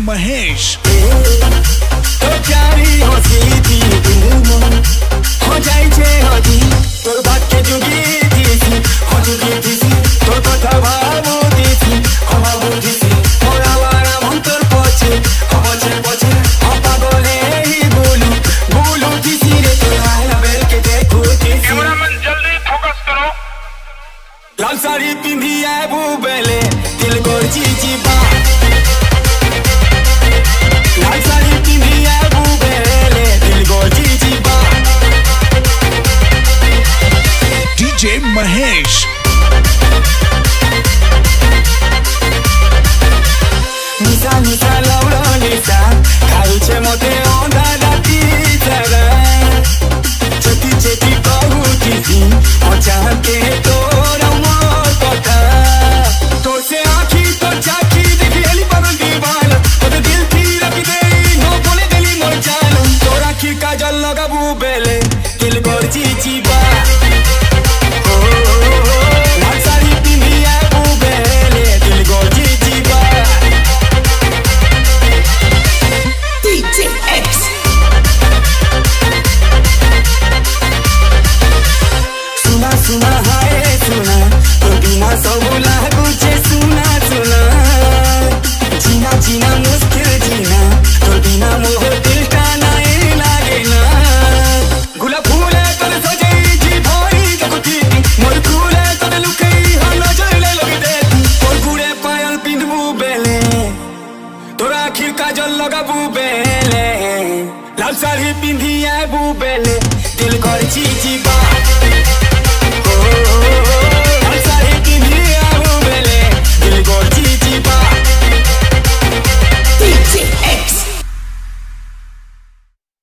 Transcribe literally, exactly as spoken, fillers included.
महेश। तो प्यारी हंसी थी हो जाए छे हदी तो बात के जुगी थी हो जुगी थी तो कथा भावो थी हवा बुद्धि थी मोरा वारा मंतर पछे पछे पछे अपा बोले ही बोलू बोलू थी रे तो आया बेल के देखो थी कैमरामैन जल्दी फोकस करो। लाल साड़ी पिंधी है बुबेले दिल को चीची बा लाल साड़ी पिंधी है बुबेले दिल को चीची बा डीजे महेश। निशा निशा लौड़ा निशा खाई छे मोटे ओंधा राती जरा चेती चेती कहूती थी और चाहते तो रमोर पता तो से आँखी तो चाकी देखी एली बगल दीवार तो दिल थी रखी दे नो बोले दिली मोर जान तो राखी काजल लगा बुबेले दिल गोर चीची बा लाल साड़ी पिंधी है बुबेले दिल गोर चीची बा D J X सुना सुना हाय सुना तो बिना सब लागू छे सुना सुना जीना जीना मुश्किल जीना तो बिना मोह दिल का नहीं लागे ना गुलाब फूले तोरे सजे जी भरी जगती मोर फूले तोरे लुके हम नजर ले लगी दे और गुड़े पायल पिंधबू बेले तोरा आखिर काजल लगा बुबेले लाल साड़ी पिंधी है बुबेले दिल कर चीची बा।